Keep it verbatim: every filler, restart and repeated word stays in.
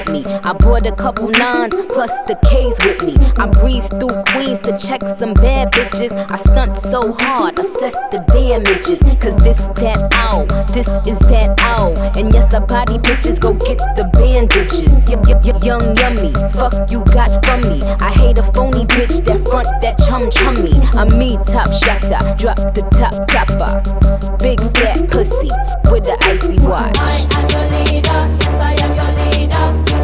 me. I brought a couple nines plus the K's with me. I breeze through Queens to check some bad bitches. I stunt so hard, assess the damages. Cause this that ow, this is that ow. And yes, the body bitches go get the bandages. Yep, yep, yep, young yummy, fuck you got from me. I hate a phony bitch that front that chum chummy. I'm me top shotter, drop the top topper. Big fat pussy with the icy watch.